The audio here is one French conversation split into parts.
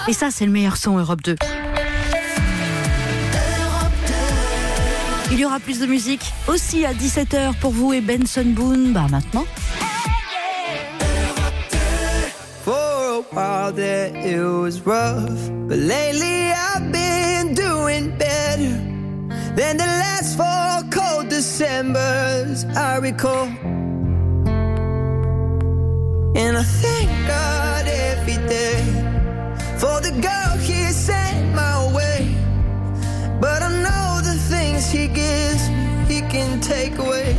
Et ça, c'est le meilleur son Europe 2. Il y aura plus de musique aussi à 17h pour vous et Benson Boone. Maintenant. For a while there it was rough, but lately I've been doing better than the last 4 cold Decembers I recall. And I thank God every day for the girl He sent my way. But I know the things He gives me, He can take away.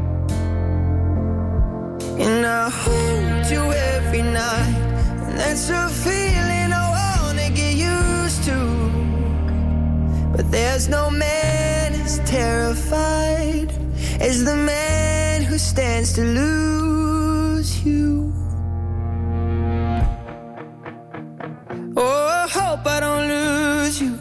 And I hold you every night, and that's a feeling I wanna get used to. But there's no man as terrified as the man who stands to lose you. Oh, I hope I don't lose you.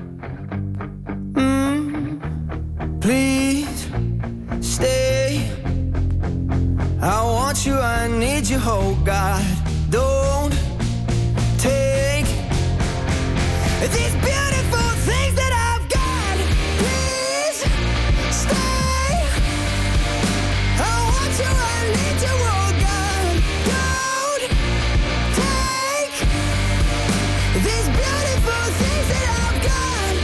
Please stay. I want you, I need you, oh God. Don't take these beautiful things that I've got. Please stay. I want you, I need you, oh God. Don't take these beautiful things that I've got.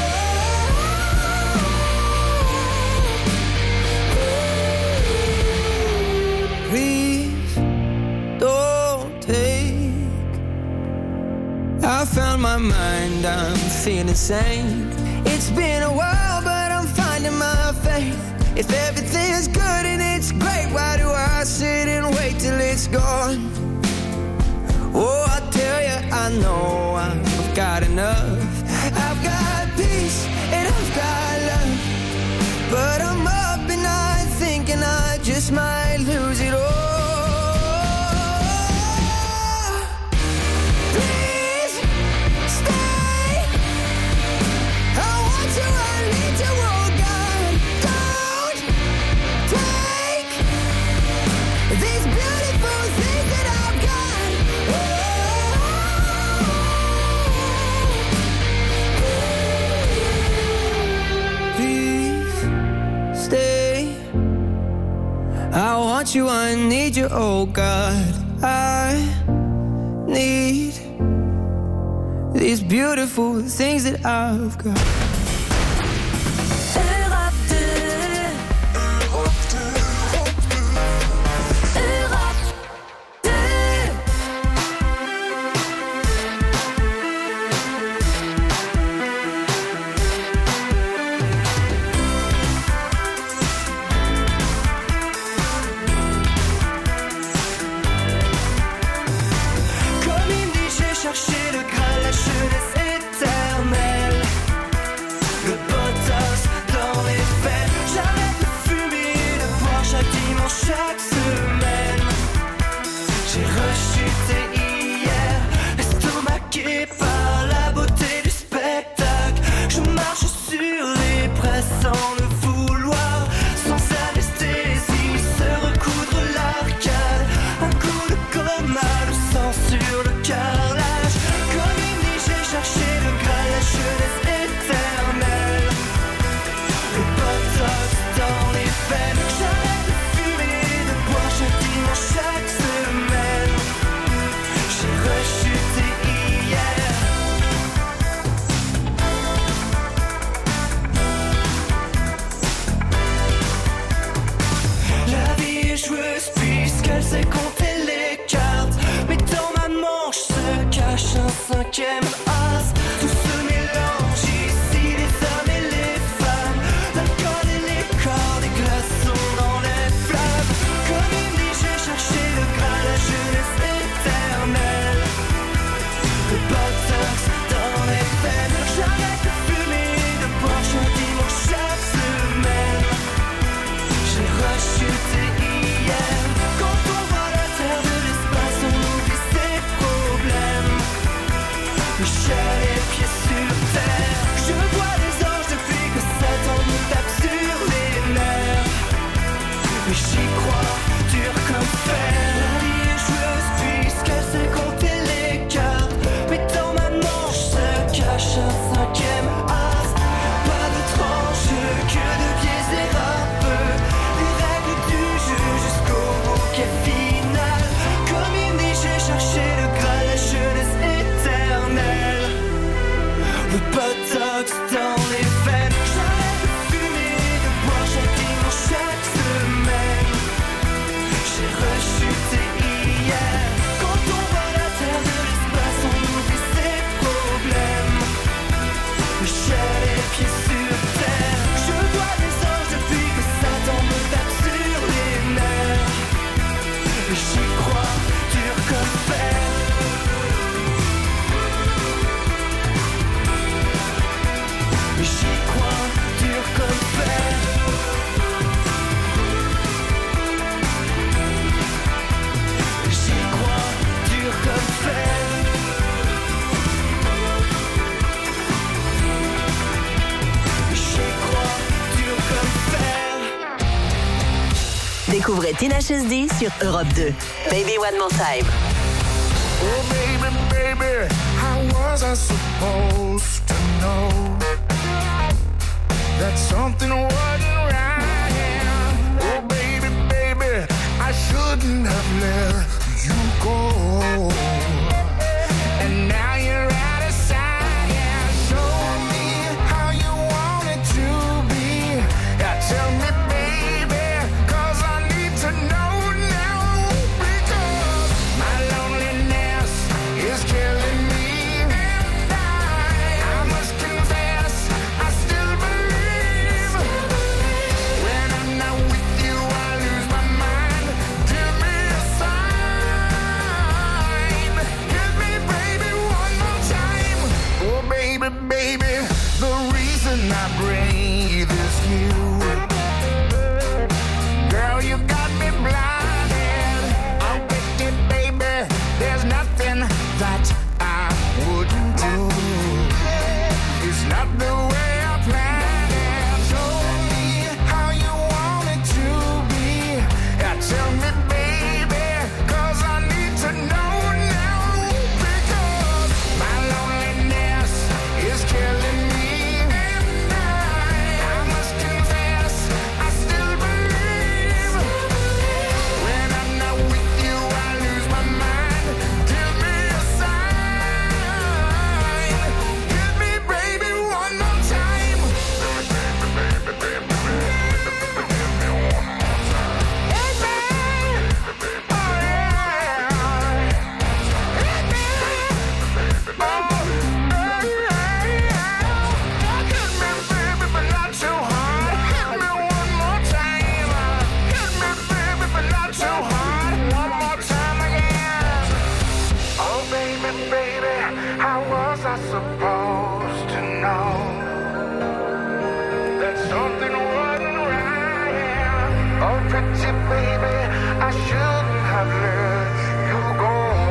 Please don't take. I found my mind, I'm feeling sane. It's been a while, but I'm finding my faith. If everything's good and it's great, why do I sit and wait till it's gone? Oh, I tell you, I know I've got enough. I've got peace and I've got love, but I'm up at night thinking I just might lose it all. Please stay. I want you, I need you, oh God. Don't take these beautiful things that I've got. Please stay. I want you, I need you, oh God. I need these beautiful things that I've got. Share J'y crois, dur comme fer. J'y crois, dur comme fer. J'y crois, dur comme fer. J'y crois, dur comme fer. Découvrez Tina Chesdy sur Europe 2. Baby One More Time. Oh baby, baby, how was I supposed to know that something wasn't right? Oh baby, baby, I shouldn't have let you go. And now you're out of sight. Yeah, show me how you want it to be. Yeah, tell me, baby, 'cause I need to know now. Because my loneliness is killing me. And I must confess, I still believe. When I'm not with you, I lose my mind. Give me a sign. Give me, baby, one more time. Oh, baby, baby, the reason I breathe is you. Girl, you got me blinded. Oh, baby, there's nothing that I wouldn't do. It's not the way I planned it. Show me how you want it to be. Yeah, tell me, baby, 'cause I need to know now. Because my loneliness is killing me. And I must confess, I still believe. When I'm not with you, I lose my mind. Give me a sign. Give me, baby, one more time. Supposed to know that something wasn't right. Oh, pretty baby, I shouldn't have let you go.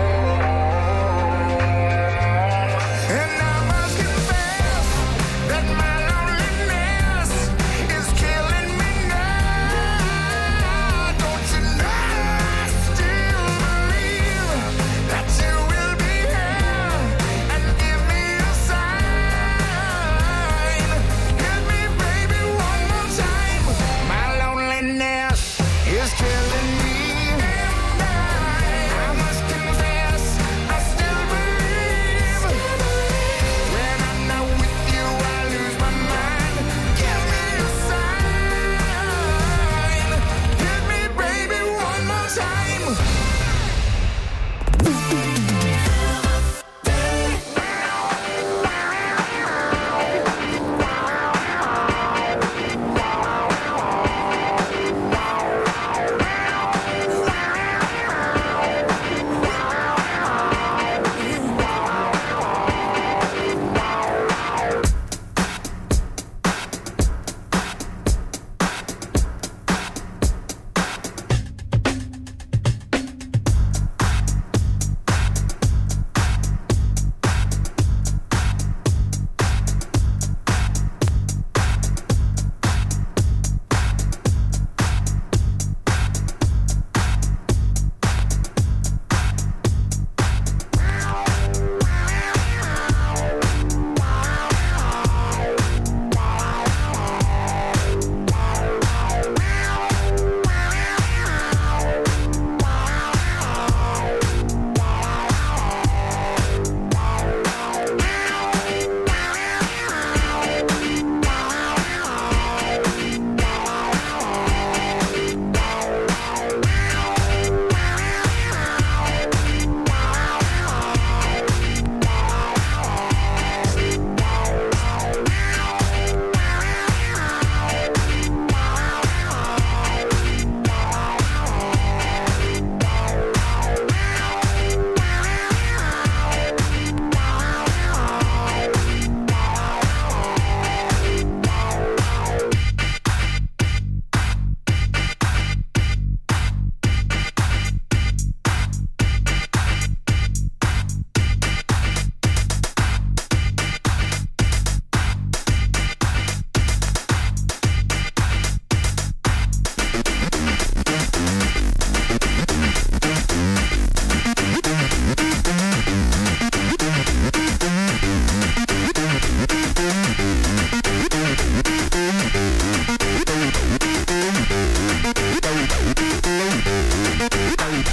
And I must confess that my loneliness is killing me now. Don't you know I still believe that you will be here and give me a sign. Give me, baby, one more time. My loneliness is killing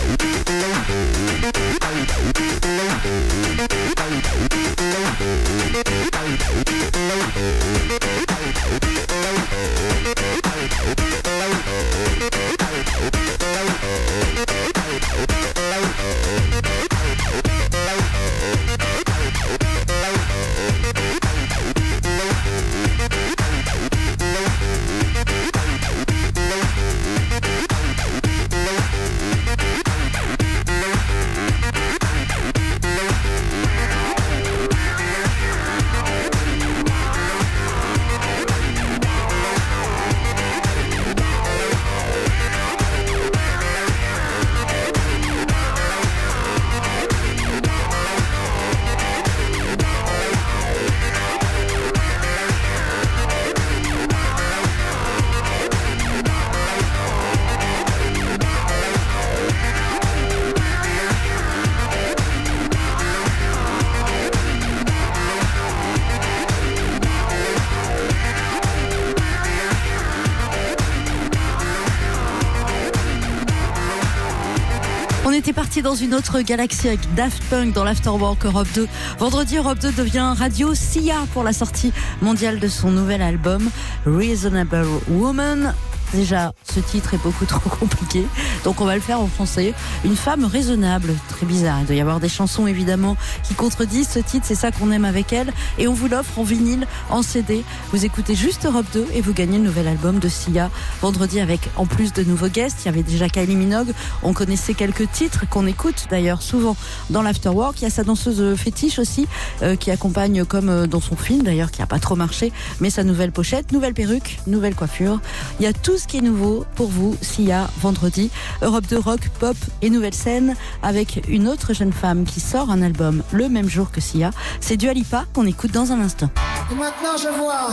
On était parti dans une autre galaxie avec Daft Punk dans l'Afterwork Europe 2. Vendredi, Europe 2 devient radio Sia pour la sortie mondiale de son nouvel album Reasonable Woman. Déjà, ce titre est beaucoup trop compliqué, donc on va le faire en français. Une femme raisonnable, très bizarre. Il doit y avoir des chansons évidemment qui contredisent ce titre, c'est ça qu'on aime avec elle. Et on vous l'offre en vinyle, en CD. Vous écoutez juste Europe 2 et vous gagnez le nouvel album de Sia. Vendredi avec en plus de nouveaux guests, il y avait déjà Kylie Minogue. On connaissait quelques titres qu'on écoute d'ailleurs souvent dans l'Afterwork. Il y a sa danseuse fétiche aussi qui accompagne comme dans son film d'ailleurs qui n'a pas trop marché, mais sa nouvelle pochette, nouvelle perruque, nouvelle coiffure. Il y a tout ce qui est nouveau pour vous, Sia, vendredi. Europe 2 rock, pop et nouvelle scène avec une autre jeune femme qui sort un album le même jour que Sia. C'est Dua Lipa qu'on écoute dans un instant. Et maintenant je vois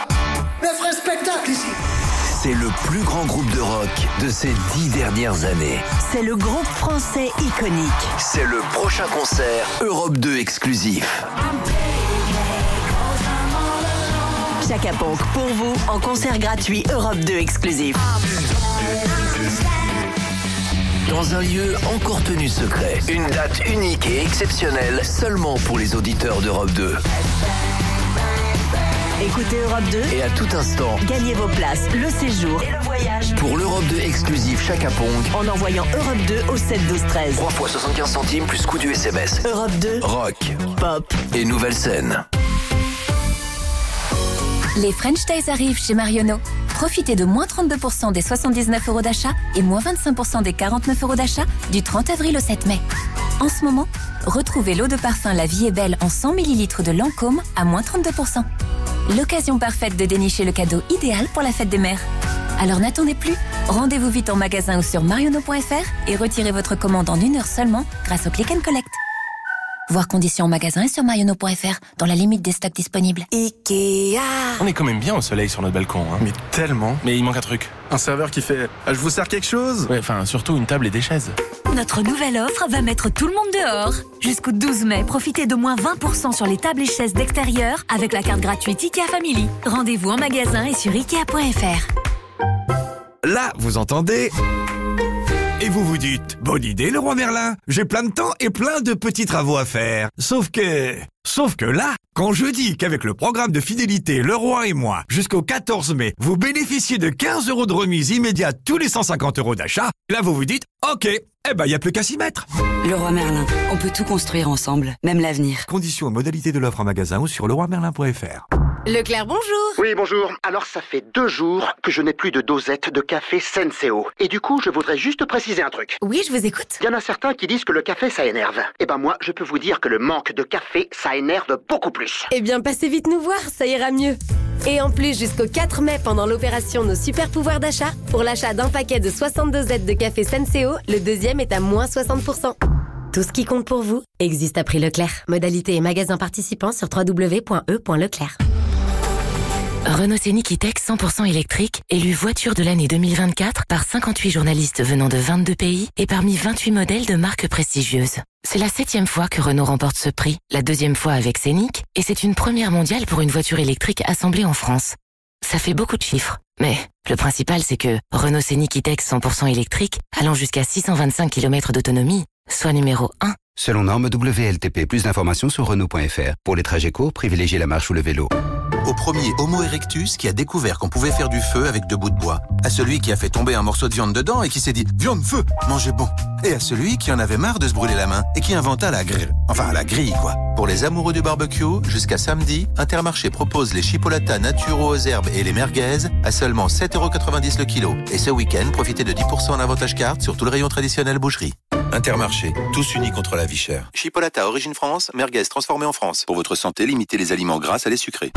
le vrai spectacle ici. C'est le plus grand groupe de rock de ces 10 dernières années. C'est le groupe français iconique. C'est le prochain concert Europe 2 exclusif. Chaka Ponk pour vous en concert gratuit Europe 2 exclusif. Dans un lieu encore tenu secret. Une date unique et exceptionnelle seulement pour les auditeurs d'Europe 2. Écoutez Europe 2 Et à tout instant, gagnez vos places, le séjour et le voyage pour l'Europe 2 exclusif Chaka Ponk, en envoyant Europe 2 au 7 12 13. 3 fois 75 centimes plus coût du SMS. Europe 2, Rock pop et nouvelle scène. Les French Days arrivent chez Marionneau. Profitez de moins 32% des 79 € d'achat et moins 25% des 49 € d'achat du 30 avril au 7 mai. En ce moment, retrouvez l'eau de parfum La Vie est Belle en 100 ml de Lancôme à moins 32%. L'occasion parfaite de dénicher le cadeau idéal pour la fête des mères. Alors n'attendez plus, rendez-vous vite en magasin ou sur marionneau.fr et retirez votre commande en 1 heure seulement grâce au Click and Collect. Voir conditions en magasin et sur marionneau.fr dans la limite des stocks disponibles. Ikea. On est quand même bien au soleil sur notre balcon, hein. Mais tellement. Mais il manque un truc. Un serveur qui fait « Je vous sers quelque chose ?» Ouais, enfin, surtout une table et des chaises. Notre nouvelle offre va mettre tout le monde dehors. Jusqu'au 12 mai, profitez de moins 20% sur les tables et chaises d'extérieur avec la carte gratuite IKEA Family. Rendez-vous en magasin et sur Ikea.fr. Là, vous entendez ? Et vous vous dites, bonne idée Leroy Merlin, j'ai plein de temps et plein de petits travaux à faire. Sauf que là, quand je dis qu'avec le programme de fidélité Leroy et moi, jusqu'au 14 mai, vous bénéficiez de 15 € de remise immédiate tous les 150 € d'achat, là vous vous dites, ok, y a plus qu'à s'y mettre. Leroy Merlin, on peut tout construire ensemble, même l'avenir. Conditions et modalités de l'offre en magasin ou sur leroymerlin.fr. Leclerc, bonjour. Oui, bonjour. Alors, ça fait 2 jours que je n'ai plus de dosette de café Senseo. Et du coup, je voudrais juste préciser un truc. Oui, je vous écoute. Il y en a certains qui disent que le café, ça énerve. Eh ben moi, je peux vous dire que le manque de café, ça énerve beaucoup plus. Eh bien, passez vite nous voir, ça ira mieux. Et en plus, jusqu'au 4 mai, pendant l'opération Nos Super Pouvoirs d'achat, pour l'achat d'un paquet de 62 dosettes de café Senseo, le deuxième est à moins 60%. Tout ce qui compte pour vous existe à prix Leclerc. Modalité et magasin participants sur www.e.leclerc. Renault Scénic E-Tech 100% électrique, élu voiture de l'année 2024 par 58 journalistes venant de 22 pays et parmi 28 modèles de marques prestigieuses. C'est la 7e fois que Renault remporte ce prix, la 2e fois avec Scénic, et c'est une première mondiale pour une voiture électrique assemblée en France. Ça fait beaucoup de chiffres. Mais le principal, c'est que Renault Scénic E-Tech 100% électrique, allant jusqu'à 625 km d'autonomie, soit numéro 1. Selon norme WLTP, plus d'informations sur Renault.fr. Pour les trajets courts, privilégiez la marche ou le vélo. Au premier Homo erectus qui a découvert qu'on pouvait faire du feu avec 2 bouts de bois. À celui qui a fait tomber un morceau de viande dedans et qui s'est dit « Viande, feu, mangez bon !» Et à celui qui en avait marre de se brûler la main et qui inventa la grille. Enfin, la grille, quoi. Pour les amoureux du barbecue, jusqu'à samedi, Intermarché propose les chipolatas naturaux aux herbes et les merguez à seulement 7,90€ le kilo. Et ce week-end, profitez de 10% en avantage carte sur tout le rayon traditionnel boucherie. Intermarché, tous unis contre la vie chère. Chipolata origine France, merguez transformée en France. Pour votre santé, limitez les aliments gras à les sucrés.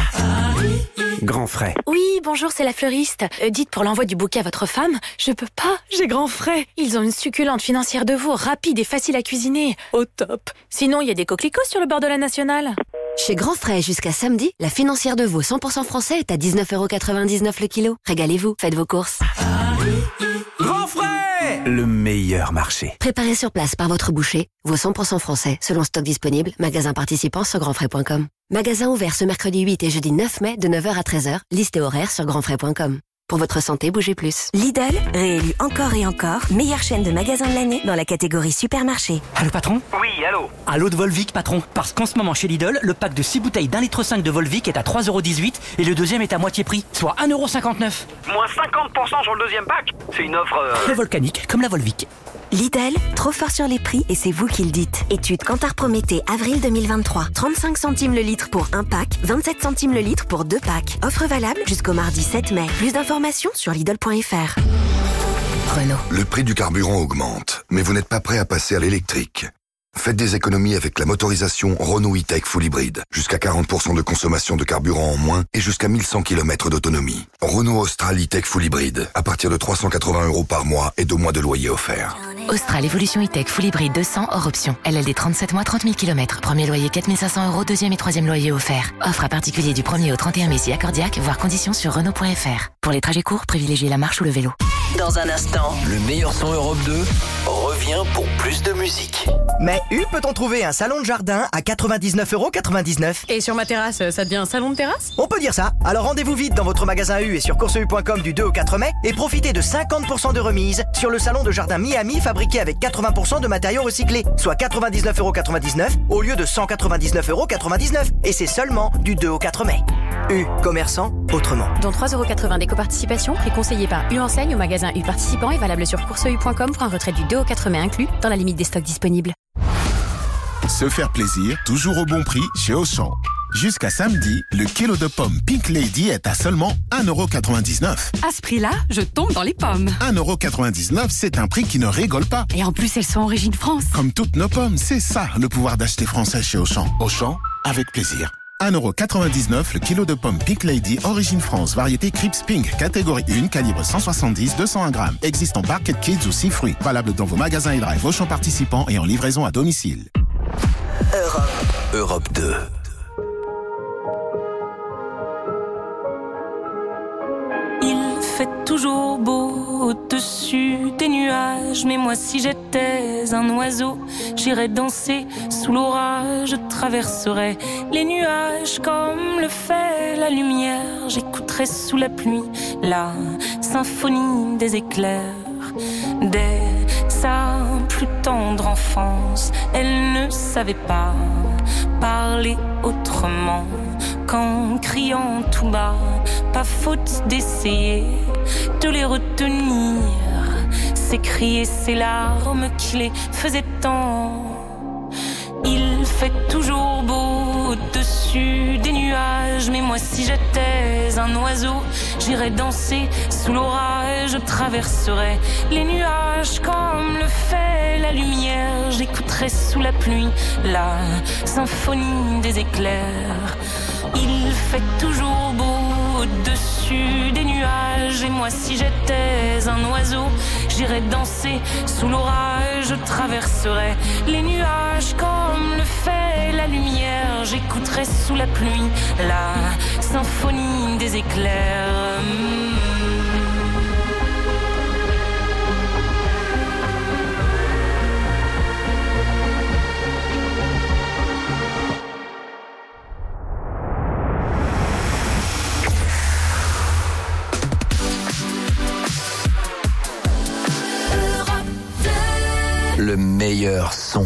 Grand frais. Oui, bonjour, c'est la fleuriste. Dites pour l'envoi du bouquet à votre femme, je peux pas, j'ai grand frais. Ils ont une succulente financière de veau, rapide et facile à cuisiner. Au top. Sinon, il y a des coquelicots sur le bord de la nationale. Chez Grand Frais, jusqu'à samedi, la financière de veau 100% français est à 19,99€ le kilo. Régalez-vous, faites vos courses. Grand frais, le meilleur marché. Préparé sur place par votre boucher, veau 100% français, selon stock disponible, magasin participant sur grandfrais.com. Magasin ouvert ce mercredi 8 et jeudi 9 mai de 9h à 13h, liste et horaire sur grandfrais.com. Pour votre santé, bougez plus. Lidl, réélu encore et encore, meilleure chaîne de magasins de l'année dans la catégorie supermarché. Allô patron ? Oui, allô. Allô de Volvic patron. Parce qu'en ce moment chez Lidl, le pack de 6 bouteilles d'1,5 litre de Volvic est à 3,18€ et le deuxième est à moitié prix, soit 1,59€. Moins 50% sur le deuxième pack ? C'est une offre... volcanique, comme la Volvic. Lidl, trop fort sur les prix et c'est vous qui le dites. Étude Kantar Prométhée, avril 2023. 35 centimes le litre pour un pack, 27 centimes le litre pour 2 packs. Offre valable jusqu'au mardi 7 mai. Plus d'informations sur Lidl.fr. Renault. Le prix du carburant augmente, mais vous n'êtes pas prêt à passer à l'électrique. Faites des économies avec la motorisation Renault E-Tech Full Hybrid. Jusqu'à 40% de consommation de carburant en moins et jusqu'à 1100 km d'autonomie. Renault Austral E-Tech Full Hybrid. À partir de 380€ par mois et 2 mois de loyer offert. Austral Evolution E-Tech Full Hybrid 200 hors option. LLD 37 mois, 30 000 km. Premier loyer 4 500€, deuxième et troisième loyer offert. Offre à particulier du 1er au 31 mai si accordiaque, voir conditions sur Renault.fr. Pour les trajets courts, privilégiez la marche ou le vélo. Dans un instant, le meilleur son Europe 2 revient pour plus de musique. Mais peut-on trouver un salon de jardin à 99,99€? Et sur ma terrasse, ça devient un salon de terrasse? On peut dire ça. Alors rendez-vous vite dans votre magasin U et sur courseu.com du 2 au 4 mai et profitez de 50% de remise sur le salon de jardin Miami fabriqué avec 80% de matériaux recyclés, soit 99,99€ au lieu de 199,99€. Et c'est seulement du 2 au 4 mai. U, commerçant autrement. Dont 3,80€ d'éco-participation, prix conseillé par U Enseigne au magasin U participant et valable sur courseu.com pour un retrait du 2 au 4 mai inclus dans la limite des stocks disponibles. Se faire plaisir, toujours au bon prix chez Auchan. Jusqu'à samedi, le kilo de pommes Pink Lady est à seulement 1,99€. À ce prix-là, je tombe dans les pommes. 1,99€, c'est un prix qui ne rigole pas. Et en plus, elles sont origine France. Comme toutes nos pommes, c'est ça le pouvoir d'acheter français chez Auchan. Auchan, avec plaisir. 1,99€ le kilo de pommes Pink Lady, origine France, variété Crips Pink, catégorie 1, calibre 170, 201 grammes. Existe en Barquette Kids ou 6 fruits. Valable dans vos magasins et drive Auchan participants et en livraison à domicile. Europe 2. Il fait toujours beau au-dessus des nuages, mais moi si j'étais un oiseau, j'irais danser sous l'orage, je traverserais les nuages comme le fait la lumière, j'écouterais sous la pluie la symphonie des éclairs. Dès sa plus tendre enfance, elle ne savait pas parler autrement qu'en criant tout bas. Pas faute d'essayer de les retenir, ces cris et ces larmes qui les faisaient tant. Il fait toujours beau au-dessus des nuages, mais moi si j'étais un oiseau, j'irais danser sous l'orage, je traverserais les nuages comme le fait la lumière, j'écouterais sous la pluie la symphonie des éclairs. Il fait toujours beau au-dessus des nuages, et moi si j'étais un oiseau, j'irais danser sous l'orage, je traverserais les nuages comme le fait la lumière, j'écouterais sous la pluie la symphonie des éclairs. le meilleur son.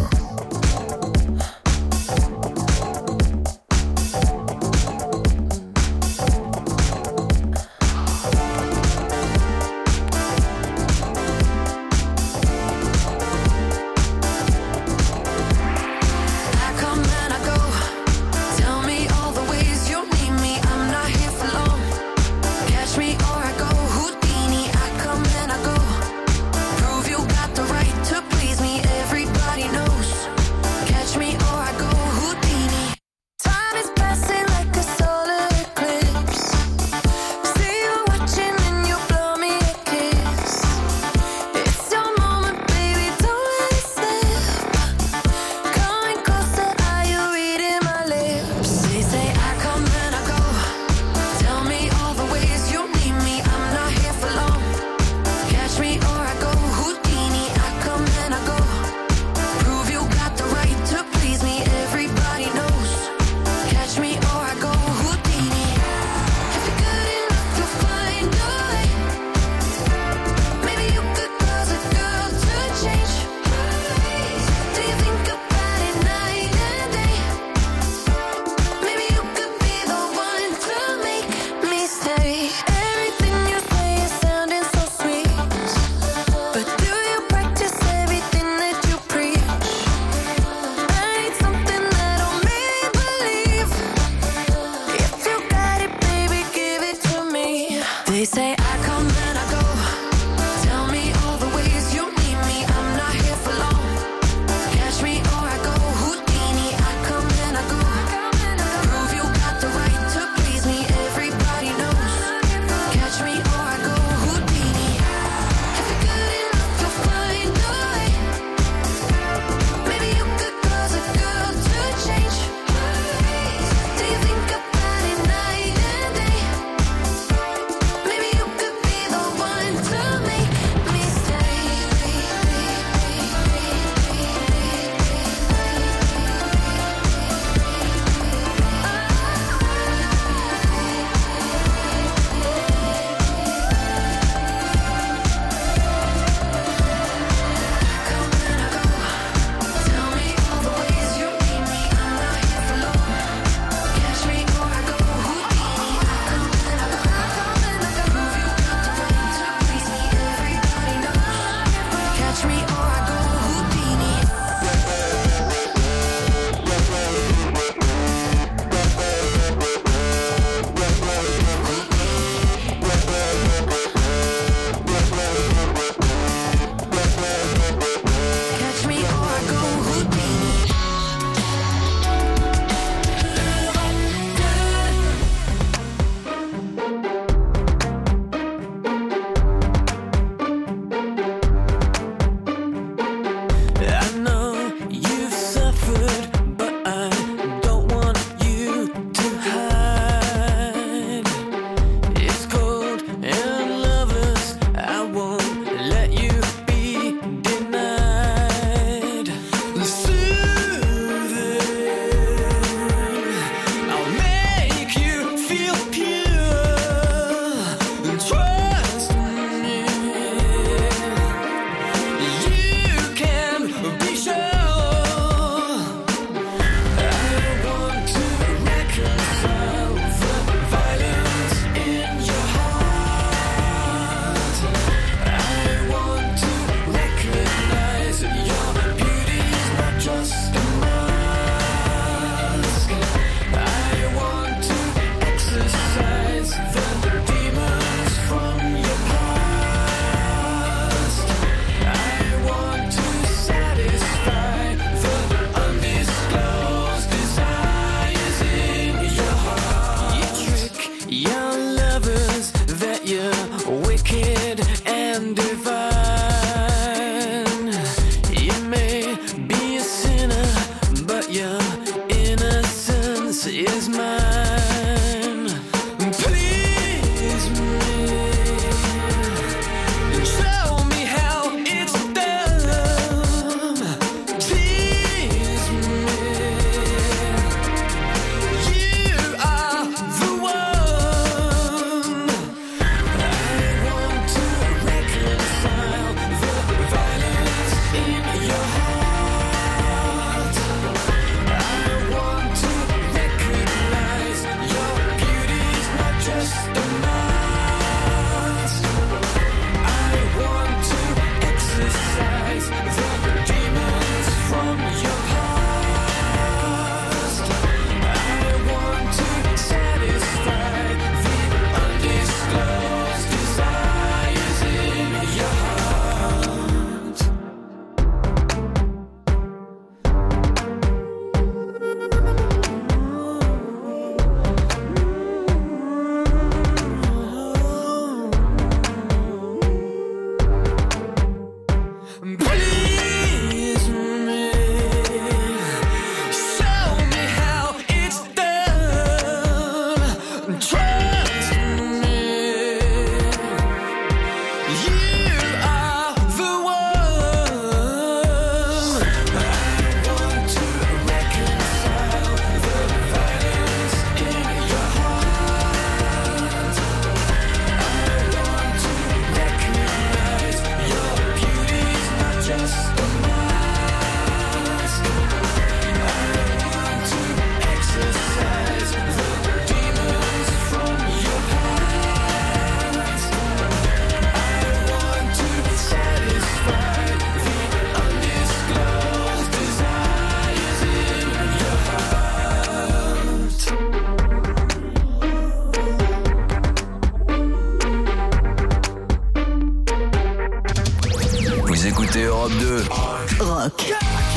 Rock.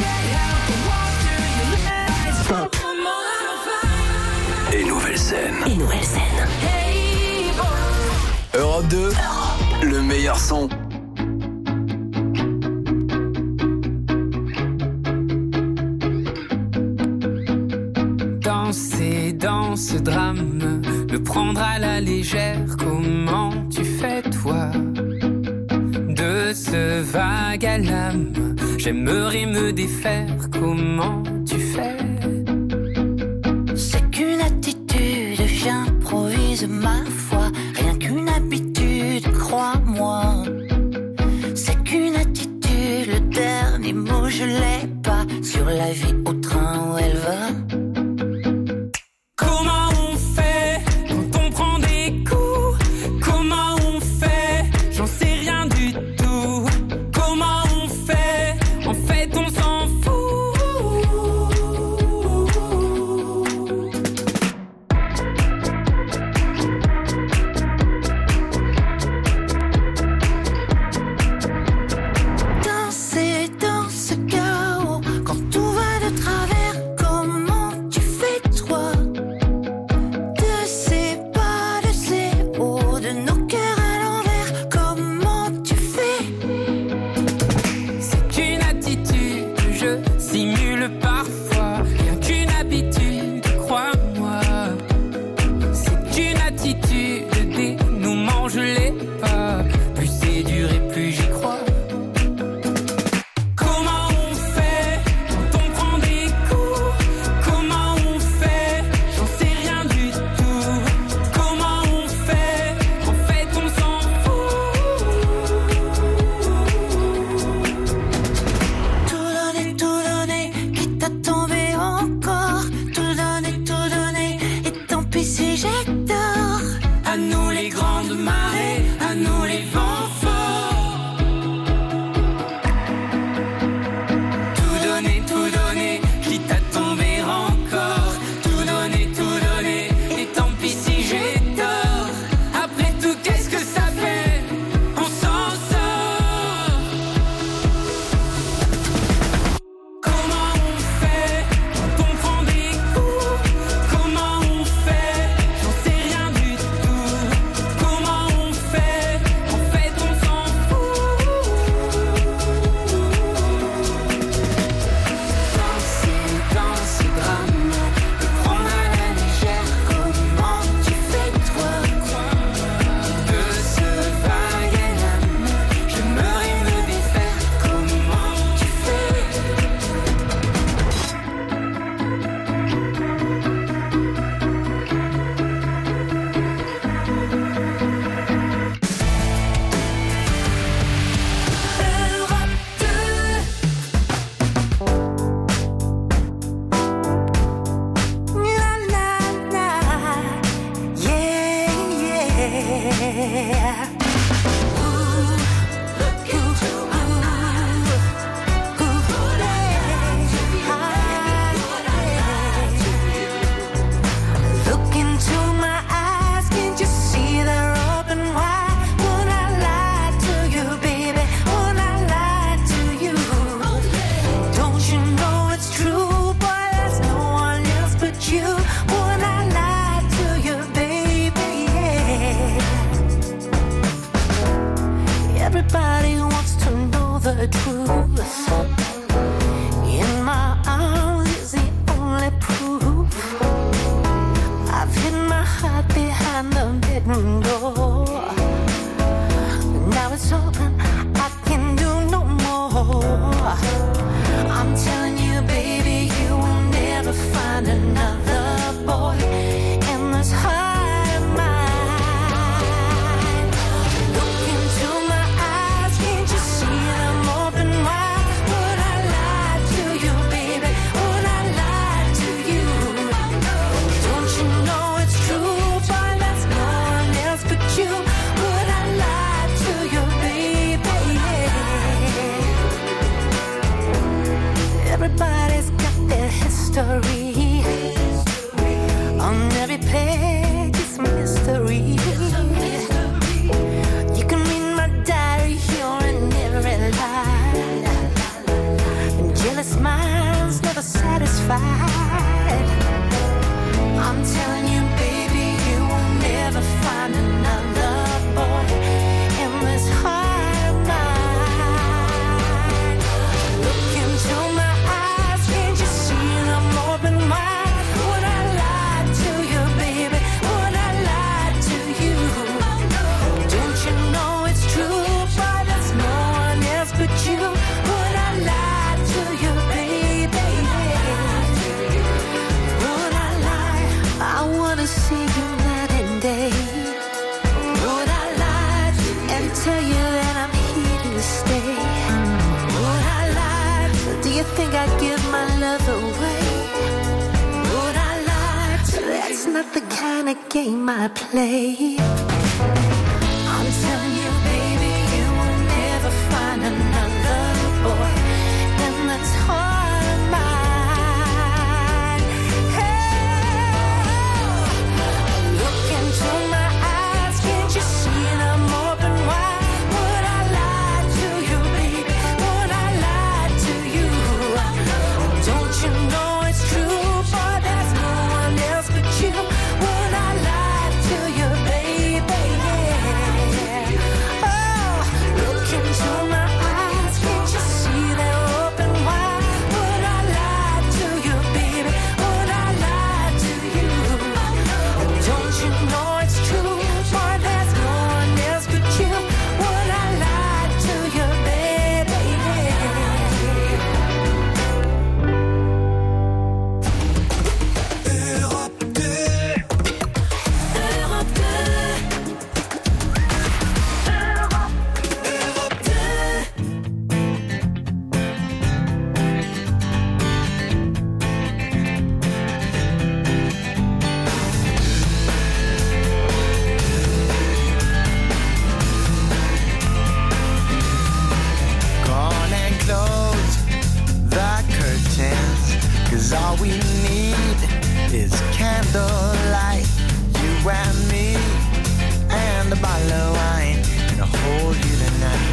Pop. Et nouvelle scène. Europe 2, le meilleur son. Danser dans ce drame, le prendre à la légère, comment tu fais toi? De ce vague à l'âme, j'aimerais me défaire, comment tu fais? C'est qu'une attitude, j'improvise ma foi, rien qu'une habitude, crois-moi. C'est qu'une attitude, le dernier mot je l'ai pas, sur la vie au train où elle va. Comment on fait quand on prend des coups? Comment on fait? J'en sais rien du tout. Comment on fait? En fait on s'en fout. Danser dans ce chaos, quand tout va de travers, comment tu fais toi? De ces pas, de ces hauts, de nos cœurs à l'envers, comment tu fais? C'est qu'une attitude, je simule parfois, rien qu'une habitude, crois-moi. C'est qu'une attitude, le dénouement je l'ai pas, plus c'est dur et plus j'y crois. Comment on fait quand on prend des coups? Comment on fait? J'en sais rien du tout. Comment on fait? En fait on s'en fout. Tout donner, quitte à tomber encore. Tout donner, et tant pis si j'ai tort. À nous les grandes marées, à nous les vents forts. Tout donner, quitte à tomber encore. Tout donner, et tant pis si j'ai tort. Après tout, qu'est-ce que ça fait? On s'en sort. Comment on fait quand on prend des coups? Comment on fait? J'en sais rien du tout. Comment on fait? En fait on s'en fout. Dans ce drame, le prendre à la légère, comment tu fais toi? De ce vague à l'âme, j'aimerais me défaire, comment tu fais? Look into my eyes, can't you see they're open wide? Would I lie to you, baby? Would I lie to you? Don't you know it's true, boy, there's no one else but you. Would I lie to you, baby? Yeah. Everybody wants to know the truth. In my arms is the only proof. I've hidden my heart behind the bedroom door. Now it's open, I can do no more. I'm telling you, baby, you will never find another boy in this heart of mine. Look into my eyes, can't you see them open wide? Would I lie to you, baby? Would I lie to you? Don't you know it's true, boy, there's no one else but you. Would I lie to you, baby? Everybody's got their history. On every page is mystery. You can read my diary here in every line. fight. I'm telling you, baby, you will never find another boy in this heart of mine. Look into my eyes, can't you see them open wide? Would I lie to you, baby? Would I lie to you? Don't you know it's true, but there's no one else but you. Would I lie to you, baby? Would I lie? I wanna see you night and day. Would I lie and tell you that I'm here to stay? Would I lie? Do you think I'd give my love away? Would I lie? That's not the kind of game I play. I'm telling you, baby, you will never find another boy in this heart of mine. Hey, look into my eyes, can't you see them open wide? Would I lie to you, baby? Would I lie to you? Don't you know it's true, boy, there's no one else but you. Would I lie to you, baby? Oh, look into my eyes, can't you see they're open wide? Would I lie to you, baby? Would I lie to you? Don't you know it's true, boy, there's no one else but you. Would I lie to you, baby? Europe 2. Europe 2. Europe 2. Gone and close the curtains, 'cause all we need is candlelight. You and me and a bottle of wine, and I'll hold you tonight.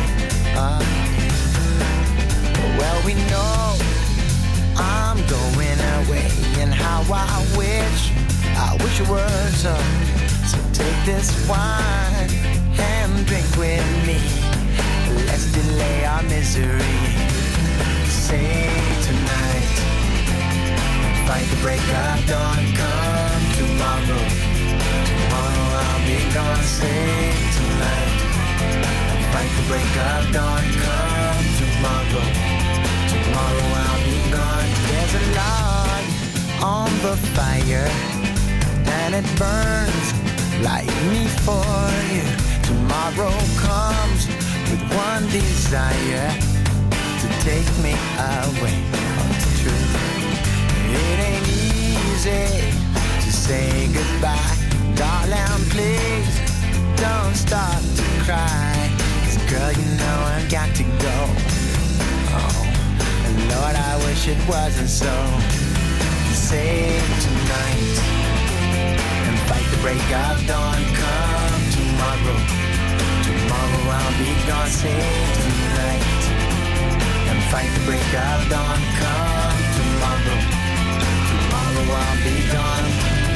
Well, we know I'm going away, and how I wish it were so. So take this wine and drink with me. Let's delay our misery. Say tonight, fight the break of dawn. Come tomorrow, tomorrow I'll be gone. Say tonight, fight the break of dawn. Come tomorrow, tomorrow I'll be gone. There's a log on the fire, and it burns like me for you. Tomorrow comes with one desire, to take me away. Oh, it's true. It ain't easy to say goodbye. Darling, please don't start to cry. 'Cause girl, you know I've got to go. Oh, and Lord, I wish it wasn't so. Save tonight and fight the break of dawn. Come tomorrow, tomorrow I'll be gone. Save tonight and fight the break of dawn. Come tomorrow, tomorrow I'll be gone.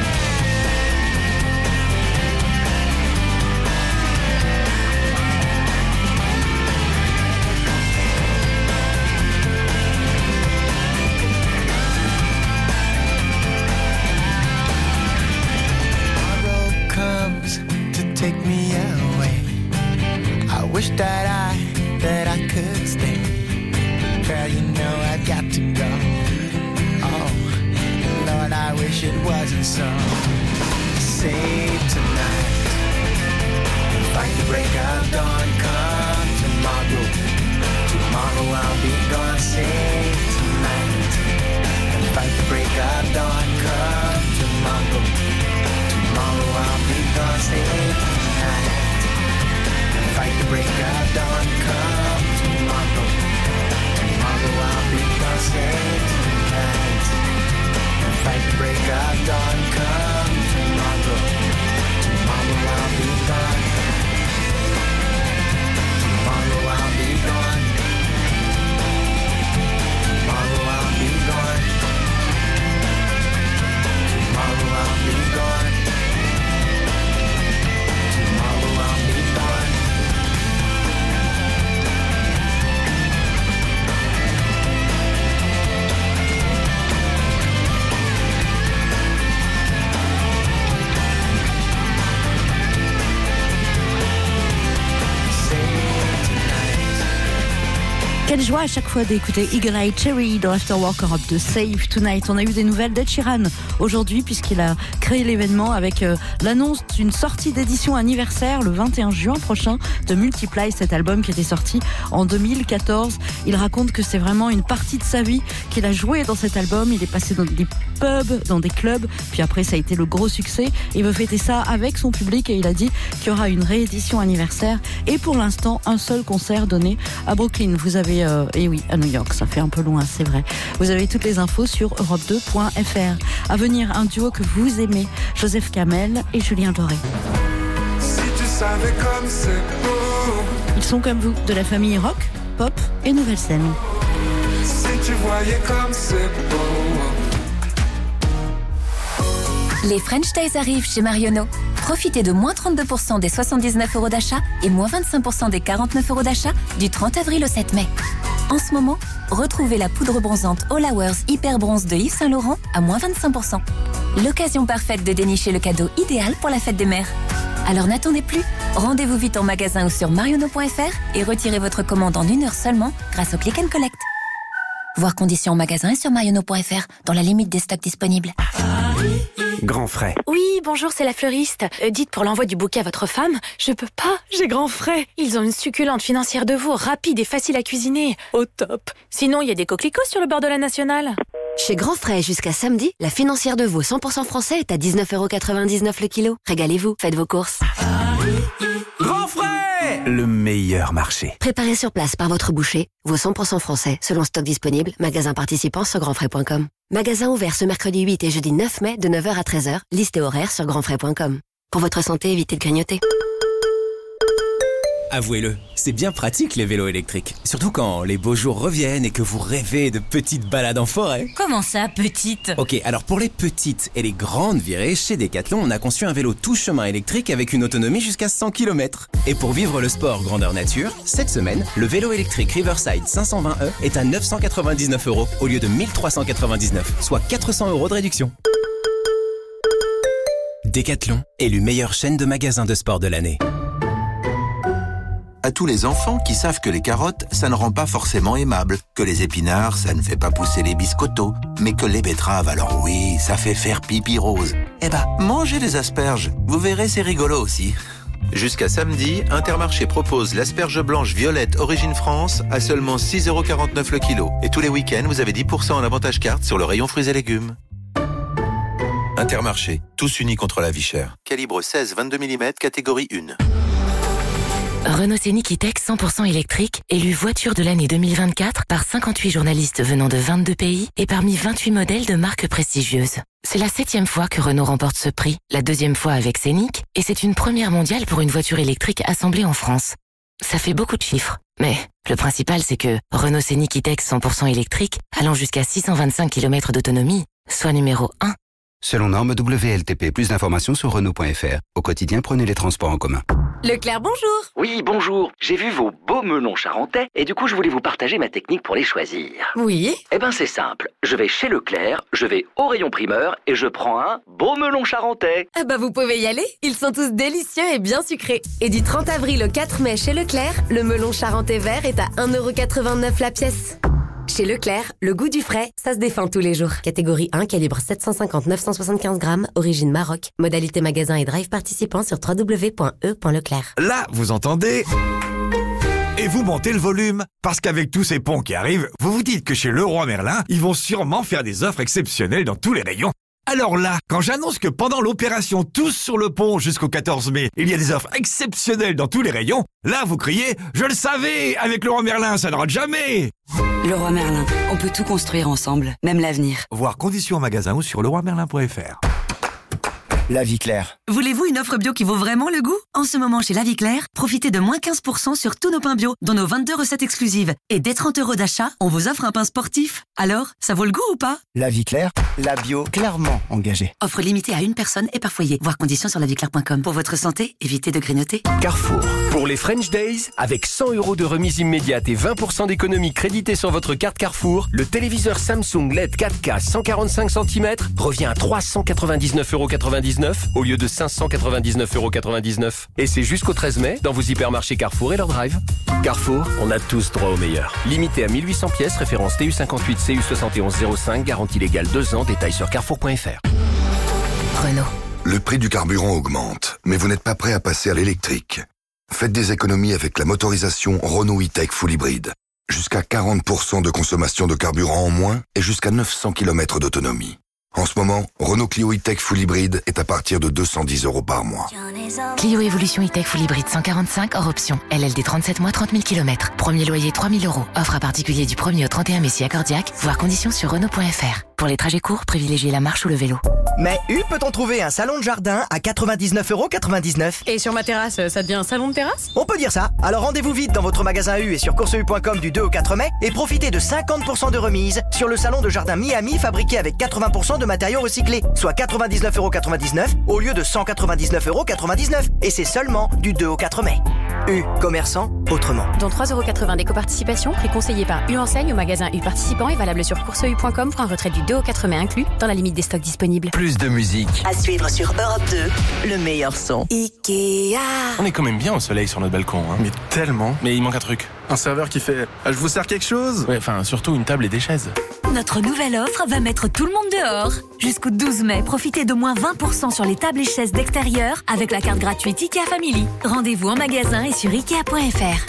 Tomorrow comes to take me away. I wish that I could stay. Girl, you know I've got to go. Oh, Lord, I wish it wasn't so. Save tonight, fight the break of dawn. Come tomorrow, tomorrow I'll be gone. Save tonight, and fight the break of dawn. Come tomorrow, tomorrow I'll be gone. Save tonight, and fight the break of dawn. Come tomorrow, tomorrow I'll be gone. Save tonight, and fight the break of dawn. Come tomorrow, tomorrow I'll be gone. Tomorrow I'll be gone. joie à chaque fois d'écouter Eagle Eye Cherry dans l'Afterwork Europe de Save Tonight. On a eu des nouvelles d'Ed Sheeran aujourd'hui puisqu'il a créé l'événement avec l'annonce d'une sortie d'édition anniversaire le 21 juin prochain de Multiply, cet album qui était sorti en 2014. Il raconte que c'est vraiment une partie de sa vie qu'il a joué dans cet album. Il est passé dans des pubs, dans des clubs, puis après ça a été le gros succès. Il veut fêter ça avec son public et il a dit qu'il y aura une réédition anniversaire et pour l'instant un seul concert donné à Brooklyn. Vous avez, et oui, à New York, ça fait un peu loin, c'est vrai. Vous avez toutes les infos sur europe2.fr. À venir, un duo que vous aimez, Joseph Kamel et Julien Doré. Si tu savais comme c'est beau. Ils sont comme vous, de la famille rock, pop et nouvelle scène. Si tu voyais comme c'est beau. Les French Days arrivent chez Marionneau. Profitez de moins 32% des 79 € d'achat et moins 25% des 49 € d'achat du 30 avril au 7 mai. En ce moment, retrouvez la poudre bronzante All Hours Hyper Bronze de Yves Saint Laurent à moins 25%. L'occasion parfaite de dénicher le cadeau idéal pour la fête des mères. Alors n'attendez plus, rendez-vous vite en magasin ou sur marionneau.fr et retirez votre commande en 1 heure seulement grâce au Click and Collect. Voir conditions en magasin et sur marionneau.fr dans la limite des stocks disponibles. Grand frais. Oui, bonjour, c'est la fleuriste. Dites pour l'envoi du bouquet à votre femme, je peux pas, j'ai grand frais. Ils ont une succulente financière de veau, rapide et facile à cuisiner. Au top. Sinon, il y a des coquelicots sur le bord de la Nationale. Chez Grand Frais, jusqu'à samedi, la financière de veau 100% français est à 19,99 € le kilo. Régalez-vous, faites vos courses. Grand frais, le meilleur marché. Préparé sur place par votre boucher, veau 100% français, selon stock disponible, magasin participant sur grandfrais.com. Magasin ouvert ce mercredi 8 et jeudi 9 mai de 9h à 13h, liste et horaire sur grandfrais.com. Pour votre santé, évitez de grignoter. Avouez-le, c'est bien pratique les vélos électriques. Surtout quand les beaux jours reviennent et que vous rêvez de petites balades en forêt. Comment ça, petite? Ok, alors pour les petites et les grandes virées, chez Decathlon, on a conçu un vélo tout chemin électrique avec une autonomie jusqu'à 100 km. Et pour vivre le sport grandeur nature, cette semaine, le vélo électrique Riverside 520e est à 999 € au lieu de 1399, soit 400 € de réduction. Decathlon, élu meilleure chaîne de magasins de sport de l'année. À tous les enfants qui savent que les carottes, ça ne rend pas forcément aimable, que les épinards, ça ne fait pas pousser les biscottos, mais que les betteraves, alors oui, ça fait faire pipi rose. Eh ben, mangez les asperges, vous verrez, c'est rigolo aussi. Jusqu'à samedi, Intermarché propose l'asperge blanche violette Origine France à seulement 6,49 € le kilo. Et tous les week-ends, vous avez 10% en avantage carte sur le rayon fruits et légumes. Intermarché, tous unis contre la vie chère. Calibre 16-22 mm, catégorie 1. Renault Scénic E-Tech 100% électrique, élu voiture de l'année 2024 par 58 journalistes venant de 22 pays et parmi 28 modèles de marques prestigieuses. C'est la 7e fois que Renault remporte ce prix, la 2e fois avec Scénic, et c'est une première mondiale pour une voiture électrique assemblée en France. Ça fait beaucoup de chiffres, mais le principal c'est que Renault Scénic E-Tech 100% électrique, allant jusqu'à 625 km d'autonomie, soit numéro 1. Selon norme WLTP, plus d'informations sur Renault.fr. Au quotidien, prenez les transports en commun. Leclerc, bonjour. Oui, bonjour. J'ai vu vos beaux melons charentais et du coup, je voulais vous partager ma technique pour les choisir. Oui. Eh ben, c'est simple. Je vais chez Leclerc, je vais au rayon primeur et je prends un beau melon charentais. Ah bah, vous pouvez y aller. Ils sont tous délicieux et bien sucrés. Et du 30 avril au 4 mai chez Leclerc, le melon charentais vert est à 1,89 € la pièce. Chez Leclerc, le goût du frais, ça se défend tous les jours. Catégorie 1, calibre 750-975 grammes, origine Maroc. Modalité magasin et drive participant sur www.e.leclerc. Là, vous entendez ? Et vous montez le volume. Parce qu'avec tous ces ponts qui arrivent, vous vous dites que chez Leroy Merlin, ils vont sûrement faire des offres exceptionnelles dans tous les rayons. Alors là, quand j'annonce que pendant l'opération Tous sur le pont jusqu'au 14 mai, il y a des offres exceptionnelles dans tous les rayons, là vous criez « Je le savais, avec Leroy Merlin, ça ne rate jamais !» Leroy Merlin, on peut tout construire ensemble, même l'avenir. Voir conditions en magasin ou sur leroymerlin.fr. La Vie Claire. Voulez-vous une offre bio qui vaut vraiment le goût ? En ce moment, chez La Vie Claire, profitez de moins 15% sur tous nos pains bio, dont nos 22 recettes exclusives. Et dès 30 € d'achat, on vous offre un pain sportif. Alors, ça vaut le goût ou pas ? La Vie Claire, la bio clairement engagée. Offre limitée à une personne et par foyer. Voir conditions sur laviclaire.com. Pour votre santé, évitez de grignoter. Carrefour. Pour les French Days, avec 100 € de remise immédiate et 20% d'économie créditée sur votre carte Carrefour, le téléviseur Samsung LED 4K 145 cm revient à 399,99 € 599 au lieu de 599,99 €. Et c'est jusqu'au 13 mai dans vos hypermarchés Carrefour et leur drive. Carrefour, on a tous droit au meilleur. Limité à 1800 pièces, référence TU58 CU7105, garantie légale 2 ans, détails sur carrefour.fr. Renault. Le prix du carburant augmente, mais vous n'êtes pas prêt à passer à l'électrique. Faites des économies avec la motorisation Renault E-Tech Full Hybrid. Jusqu'à 40% de consommation de carburant en moins et jusqu'à 900 km d'autonomie. En ce moment, Renault Clio E-Tech Full Hybrid est à partir de 210 € par mois. Clio Evolution E-Tech Full Hybrid 145 hors option. LLD 37 mois, 30 000 km. Premier loyer 3 000 €. Offre à particulier du 1er au 31 mai si accordiaque. Voir conditions sur Renault.fr. Pour les trajets courts, privilégiez la marche ou le vélo. Mais où peut-on trouver un salon de jardin à 99,99 €? Et sur ma terrasse, ça devient un salon de terrasse? On peut dire ça. Alors rendez-vous vite dans votre magasin U et sur courseu.com du 2 au 4 mai et profitez de 50% de remise sur le salon de jardin Miami fabriqué avec 80% de matériaux recyclés, soit 99,99 € au lieu de 199,99 €. Et c'est seulement du 2 au 4 mai. U, commerçant autrement. Dont 3,80 € d'éco-participation, prix conseillé par U Enseigne au magasin U participant et valable sur courseu.com pour un retrait du 2 au 4 mai inclus dans la limite des stocks disponibles. Plus de musique. À suivre sur Europe 2, le meilleur son. Ikea. On est quand même bien au soleil sur notre balcon, hein. Mais tellement. Mais il manque un truc. Un serveur qui fait « Je vous sers quelque chose ?» Ouais, enfin, surtout une table et des chaises. Notre nouvelle offre va mettre tout le monde dehors. Jusqu'au 12 mai, profitez de moins 20% sur les tables et chaises d'extérieur avec la carte gratuite IKEA Family. Rendez-vous en magasin et sur Ikea.fr.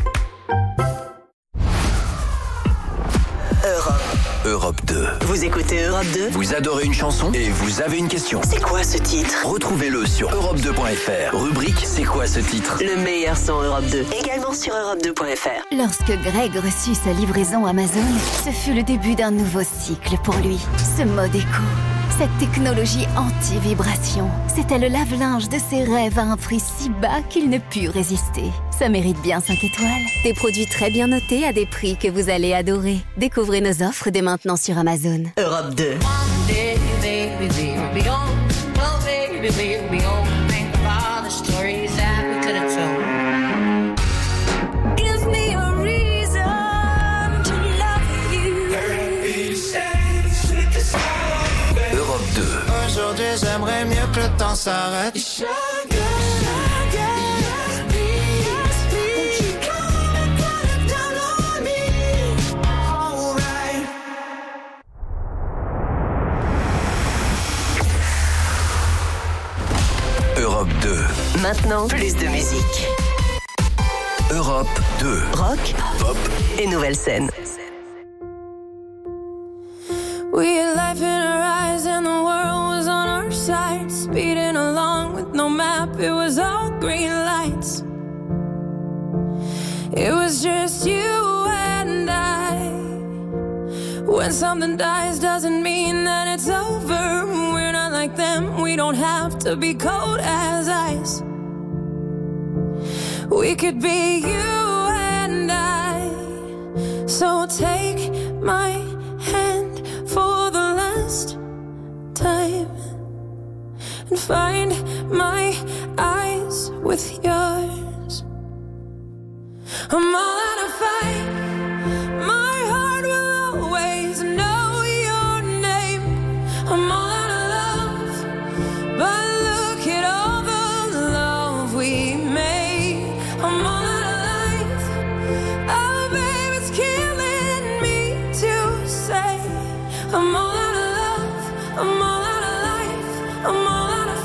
Europe 2. Vous écoutez Europe 2? Vous adorez une chanson et vous avez une question. C'est quoi ce titre? Retrouvez-le sur europe2.fr. Rubrique C'est quoi ce titre? Le meilleur son Europe 2. Également sur europe2.fr. Lorsque Greg reçut sa livraison Amazon, ce fut le début d'un nouveau cycle pour lui. Ce mode éco, cette technologie anti-vibration, c'était le lave-linge de ses rêves à un prix si bas qu'il ne put résister. Ça mérite bien 5 étoiles. Des produits très bien notés à des prix que vous allez adorer. Découvrez nos offres dès maintenant sur Amazon. Europe 2. Europe 2. Aujourd'hui j'aimerais mieux que le temps s'arrête. Europe 2. Maintenant, plus de musique. Europe 2. Rock, pop et nouvelle scène. We had life in our eyes and the world was on our side. Speeding along with no map, it was all green lights. It was just you and I. When something dies doesn't mean that it's over. We're not like them, we don't have to be cold as ice. We could be you and I. So take my hand for the last time and find my eyes with yours. I'm all out of fight. My heart will always know your name. I'm all out of love, but look at all the love we made. I'm all out of life. Oh, babe, it's killing me to say. I'm all out of love. I'm all out of life. I'm all out of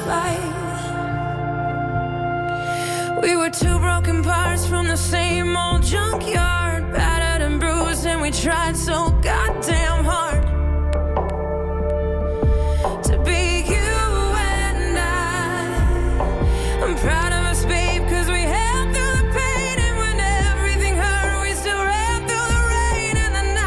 fight. We were two broken parts from the same old junkyard, battered and bruised, and we tried so goddamn hard to be you and I'm proud of us, babe, cause we held through the pain, and when everything hurt, we still ran through the rain and the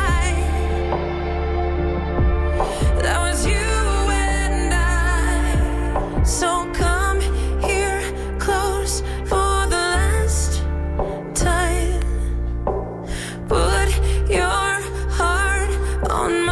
night. That was you and I. So come here close for the last time. Put your heart on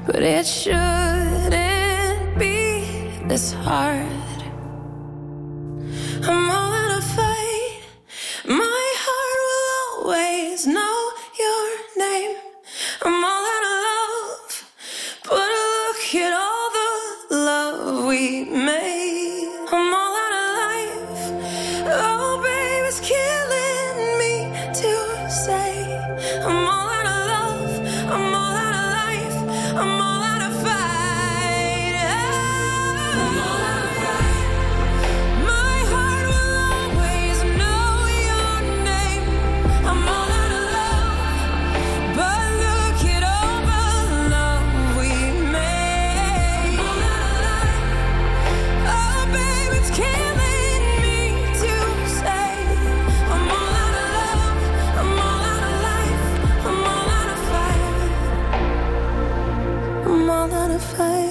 but it shouldn't be this hard. I'm all out of fight. My heart will always know your name. I'm all out of love, but look at all the love we made. I'm all out of life. Oh, baby, it's killing me to say. I'm all out of love. I'm all out of life. I'm all out of fight. I'm all out of fight. My heart will always know your name. I'm all out of love, but look at all the love we made. I'm all out of life. Oh, baby, it's killing me to say. I'm all out of love. I'm all out of life. I'm all out of fight. I'm all out of fight.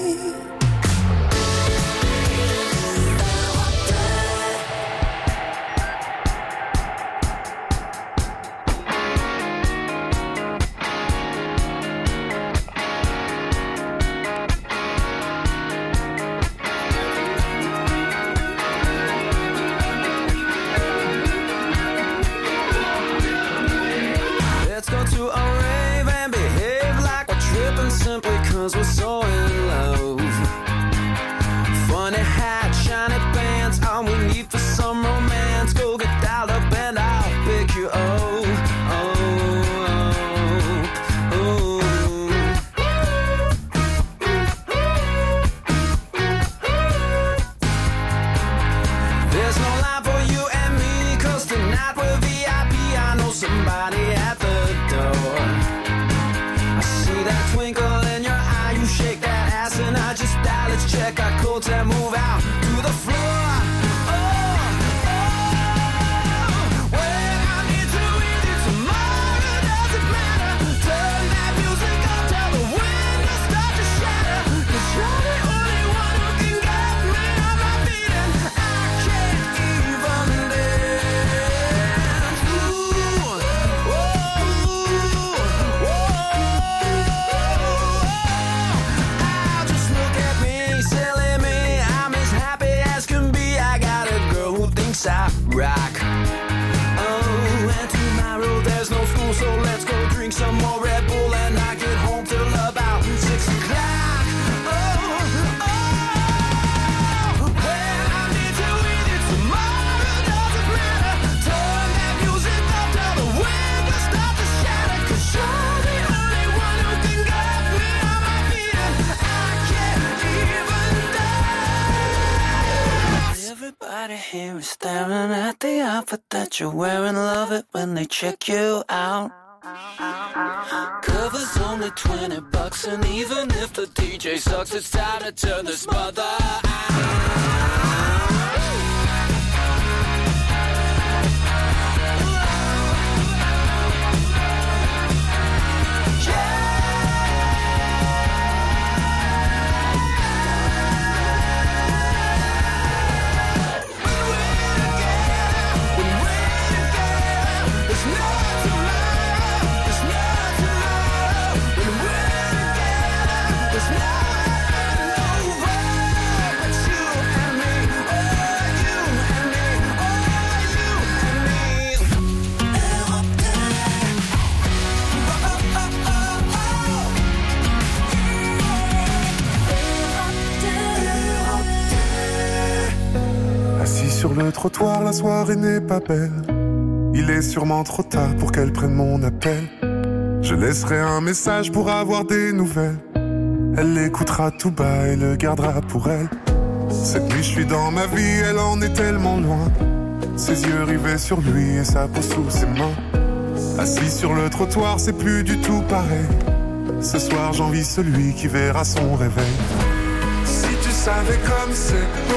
Let's go to a rave and behave like we're tripping simply cause we're so in love. Funny hat, shiny pants, all we need for some romance. Go get dialed up and I'll pick you up. There's no line for you and me, cause tonight we're VIP. I know somebody at the door. I see that twinkle in your eye, you shake that ass and I just dial. Let's check our codes and move out to the floor. Well, I need to with you tomorrow, doesn't matter. Turn that music up till the windows start to shatter. Cause you're the only one who can get me on my feet and I can't even dance. Just look at me, silly me. I'm as happy as can be. I got a girl who thinks I rock. Oh, and tomorrow there's no school, so let's go drink some more Red Bull and not get home till about 6 o'clock. Well, I need to with you tomorrow, doesn't matter. Turn that music up till the windows start to shatter. Cause you're the only one who can get me on my feet and I can't even dance. Everybody here is staring at the outfit that you're wearing. Love it when they check you out. Cover's only $20, and even if the DJ sucks, it's time to turn this mother out. Assis sur le trottoir, la soirée n'est pas belle. Il est sûrement trop tard pour qu'elle prenne mon appel. Je laisserai un message pour avoir des nouvelles. Elle l'écoutera tout bas et le gardera pour elle. Cette nuit je suis dans ma vie, elle en est tellement loin. Ses yeux rivés sur lui et sa peau sous ses mains. Assis sur le trottoir, c'est plus du tout pareil. Ce soir j'envie celui qui verra son réveil. Si tu savais comme c'est beau.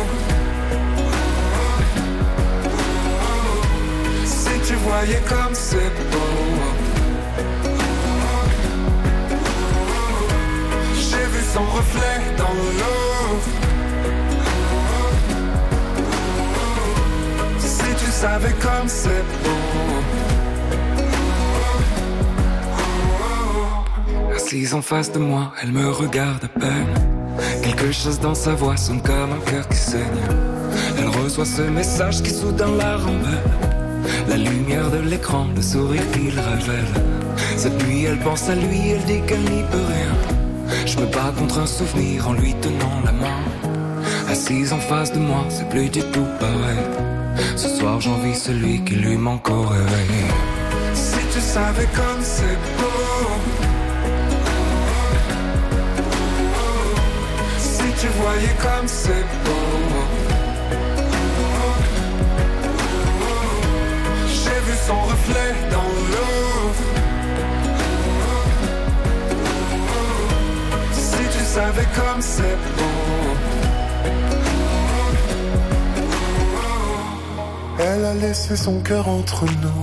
Si tu voyais comme c'est beau. J'ai vu son reflet dans l'eau. Si tu savais comme c'est beau. Assise en face de moi, elle me regarde à peine. Quelque chose dans sa voix sonne comme un cœur qui saigne. Elle reçoit ce message qui soudain la rembelle. La lumière de l'écran, le sourire qu'il révèle. Cette nuit elle pense à lui, elle dit qu'elle n'y peut rien. Je me bats contre un souvenir en lui tenant la main. Assise en face de moi, c'est plus du tout pareil. Ce soir j'envie celui qui lui manque au réveil. Si tu savais comme c'est beau, si tu voyais comme c'est beau. J'ai vu son reflet dans l'eau. Si tu savais comme c'est beau. Elle a laissé son cœur entre nous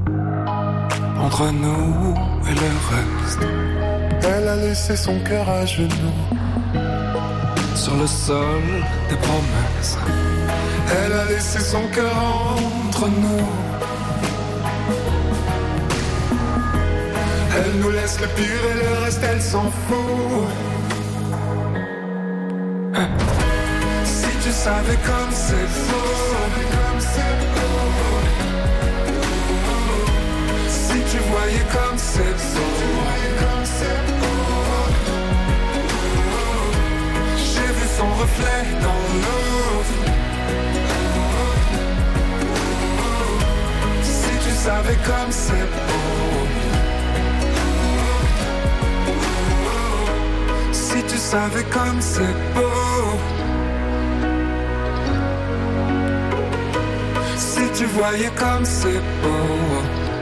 et le reste. Elle a laissé son cœur à genoux sur le sol des promesses. Elle a laissé son cœur entre nous. Elle nous laisse le pire et le reste elle s'en fout. Si tu savais comme c'est beau. Si tu voyais comme c'est beau. J'ai vu son reflet dans l'eau. Si tu savais comme c'est beau. Si tu savais comme c'est beau. Si tu voyais comme c'est beau.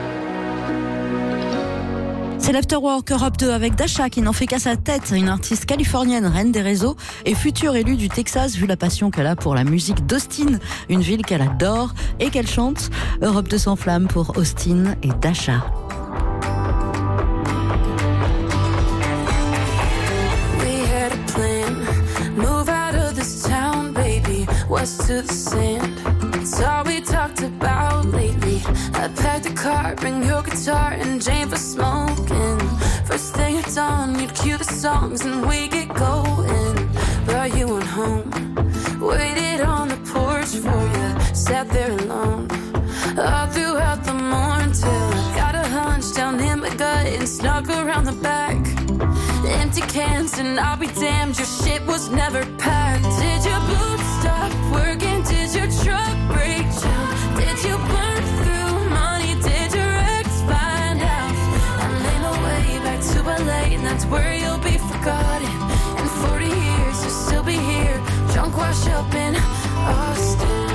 C'est l'Afterwork Europe 2 avec Dasha qui n'en fait qu'à sa tête, une artiste californienne, reine des réseaux et future élue du Texas vu la passion qu'elle a pour la musique d'Austin, une ville qu'elle adore et qu'elle chante. Europe 2 s'enflamme pour Austin et Dasha. To the sand, it's all we talked about lately. I packed a car, bring your guitar and Jane for smoking. First thing at dawn, you'd cue the songs and we get going. But you went home, waited on the porch for you, sat there alone all throughout the morning till I got a hunch down in my gut and snuck around the back. Empty cans and I'll be damned, your shit was never packed. Did your boots stop working? Did your truck break down? Did you burn through money? Did your ex find out? I made my way back to LA and that's where you'll be forgotten. In 40 years you'll still be here, drunk wash up in Austin.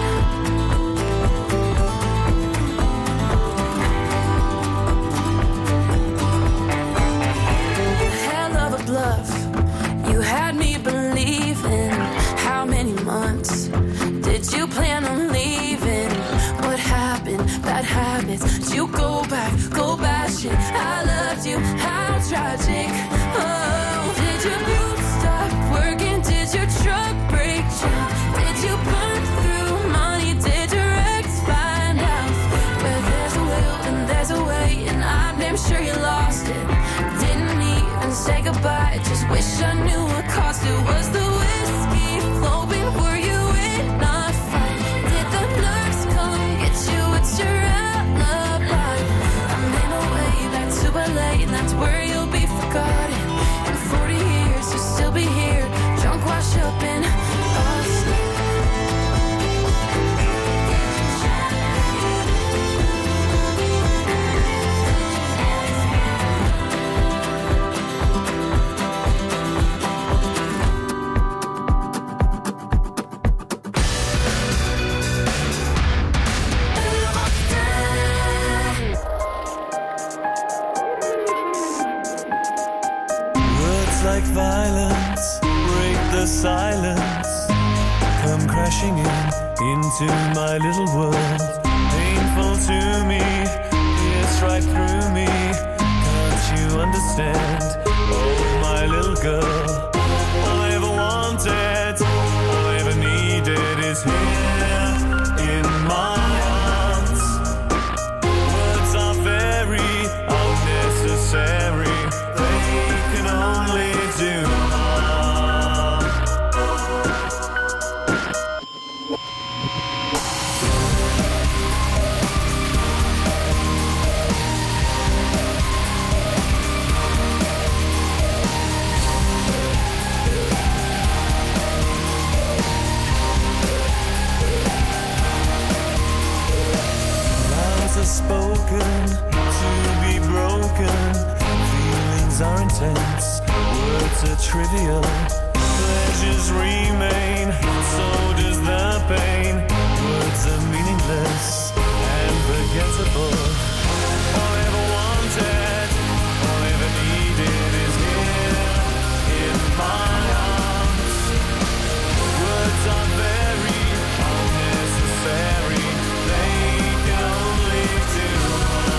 Love, you had me believing. How many months did you plan on leaving? What happened? Bad habits. Did you go back? Go bad shit. I loved you. How tragic. Oh, did your boots stop working? Did your truck break down? Did you burn through money? Did your ex find out? Where there's a will and there's a way, and I'm damn sure you lost it. Didn't even say goodbye. Just wish I knew what cost it. Was the whiskey flowing? Were you in a fight? Did the nurse come get you? It's your alibi. I made my way back to LA and that's where you'll be forgotten. In 40 years you'll still be here, drunk wash up in Austin. Like violence, break the silence. Come crashing into my little world. Painful to me, pierce right through me. Can't you understand? Oh, my little girl. All I ever wanted, all I ever needed is here in my arms. Words are very unnecessary. They can spoken to be broken. Feelings are intense, words are trivial. Pleasures remain, so does the pain. Words are meaningless and forgettable.